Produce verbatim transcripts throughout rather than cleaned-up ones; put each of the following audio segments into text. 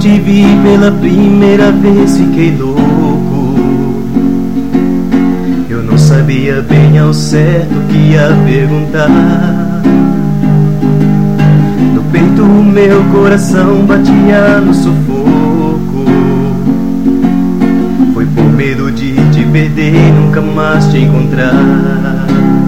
te vi pela primeira vez fiquei louco. Eu não sabia bem ao certo o que ia perguntar. No peito o meu coração batia no sufoco. Foi por medo de te perder e nunca mais te encontrar.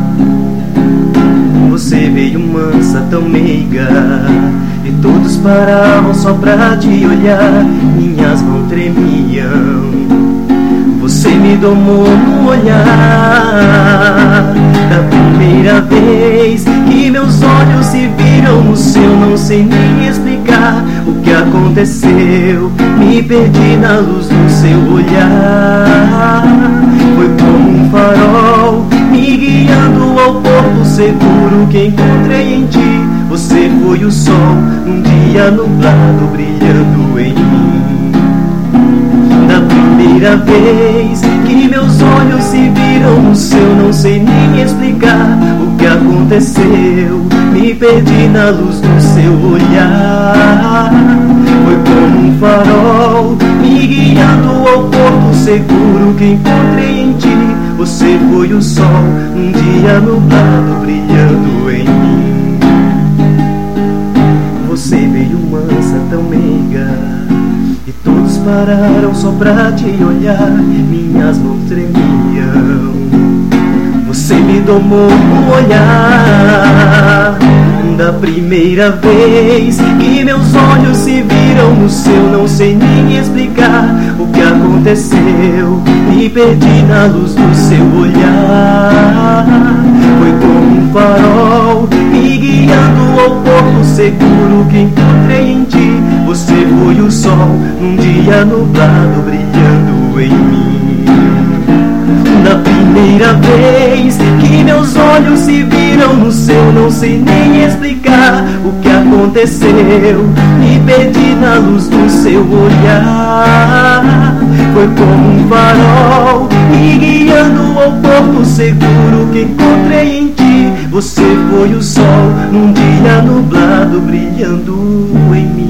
Você veio mansa, tão meiga, e todos paravam só pra te olhar. Minhas mãos tremiam. Você me domou no olhar. Da primeira vez que meus olhos se viram no seu, não sei nem explicar o que aconteceu. Me perdi na luz do seu olhar. Foi como um farol me guiando ao porto seguro que encontrei em ti. Você foi o sol num dia nublado brilhando em mim. Da primeira vez que meus olhos se viram no seu, não sei nem explicar o que aconteceu. Me perdi na luz do seu olhar. Foi como um farol me guiando ao porto seguro que encontrei em ti. Você foi o sol num dia nublado brilhando em mim. Você veio mansa, tão meiga, e todos pararam só pra te olhar. Minhas mãos tremiam. Você me domou no olhar. Da primeira vez que meus olhos se viram no seu, não sei nem explicar o que aconteceu. Me perdi na luz do seu olhar. Foi como um farol me guiando ao porto seguro que encontrei em ti. Você foi o sol num dia nublado brilhando em mim. Da primeira vez que meus olhos se viram no seu, não sei nem explicar o que aconteceu. Me perdi na luz do seu olhar. Foi como um farol me guiando ao porto seguro que encontrei em ti. Você foi o sol num dia nublado brilhando em mim.